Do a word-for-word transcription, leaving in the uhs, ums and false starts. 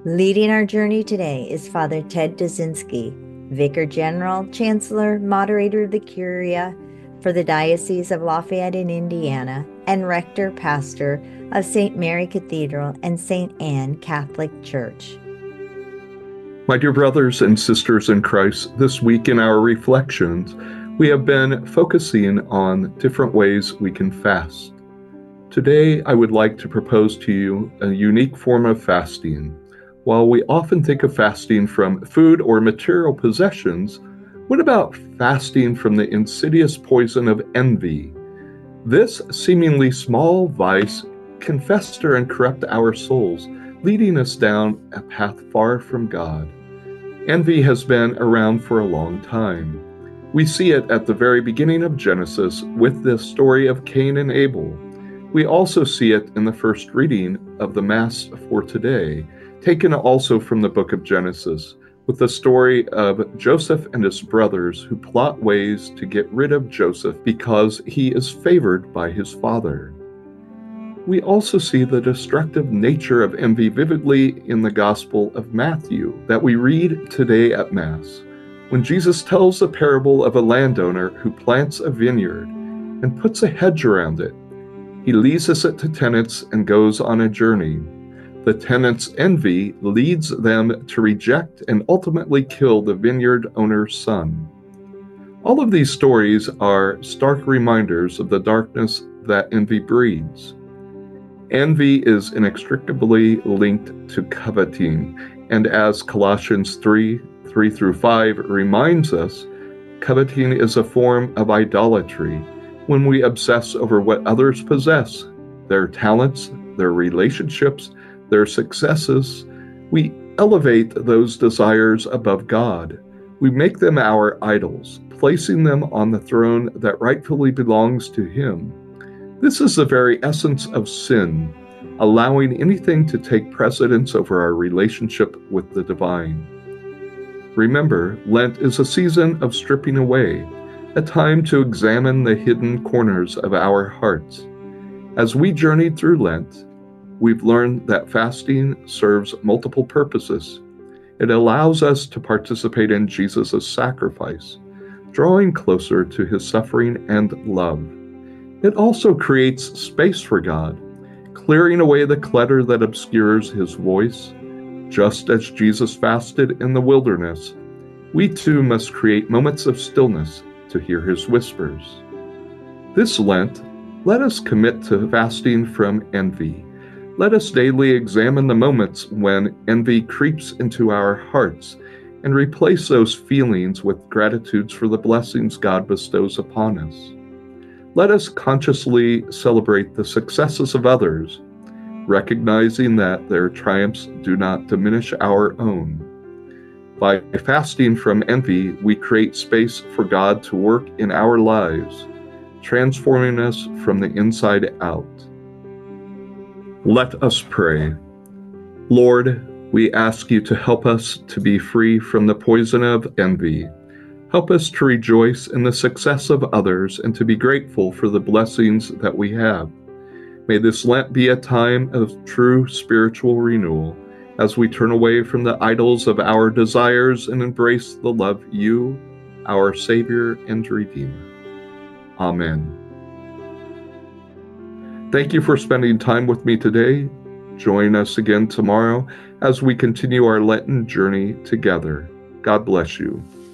Leading our journey today is Father Ted Dzinski, Vicar General, Chancellor, Moderator of the Curia for the Diocese of Lafayette in Indiana, and Rector Pastor of Saint Mary Cathedral and Saint Anne Catholic Church. My dear brothers and sisters in Christ, this week in our reflections, we have been focusing on different ways we can fast. Today, I would like to propose to you a unique form of fasting. While we often think of fasting from food or material possessions, what about fasting from the insidious poison of envy? This seemingly small vice can fester and corrupt our souls, leading us down a path far from God. Envy has been around for a long time. We see it at the very beginning of Genesis with the story of Cain and Abel. We also see it in the first reading of the Mass for today, taken also from the book of Genesis, with the story of Joseph and his brothers who plot ways to get rid of Joseph because he is favored by his father. We also see the destructive nature of envy vividly in the Gospel of Matthew that we read today at Mass, when Jesus tells the parable of a landowner who plants a vineyard and puts a hedge around it. He leases it to tenants and goes on a journey. The tenants' envy leads them to reject and ultimately kill the vineyard owner's son. All of these stories are stark reminders of the darkness that envy breeds. Envy is inextricably linked to coveting, and as Colossians three, three through five reminds us, coveting is a form of idolatry when we obsess over what others possess, their talents, their relationships, their successes. We elevate those desires above God. We make them our idols, placing them on the throne that rightfully belongs to Him. This is the very essence of sin, allowing anything to take precedence over our relationship with the divine. Remember, Lent is a season of stripping away, a time to examine the hidden corners of our hearts. As we journeyed through Lent, we've learned that fasting serves multiple purposes. It allows us to participate in Jesus' sacrifice, drawing closer to His suffering and love. It also creates space for God, clearing away the clutter that obscures His voice. Just as Jesus fasted in the wilderness, we too must create moments of stillness to hear His whispers. This Lent, let us commit to fasting from envy. Let us daily examine the moments when envy creeps into our hearts and replace those feelings with gratitudes for the blessings God bestows upon us. Let us consciously celebrate the successes of others, recognizing that their triumphs do not diminish our own. By fasting from envy, we create space for God to work in our lives, transforming us from the inside out. Let us pray. Lord, we ask You to help us to be free from the poison of envy. Help us to rejoice in the success of others and to be grateful for the blessings that we have. May this Lent be a time of true spiritual renewal as we turn away from the idols of our desires and embrace the love You, our Savior and Redeemer. Amen. Thank you for spending time with me today. Join us again tomorrow as we continue our Lenten journey together. God bless you.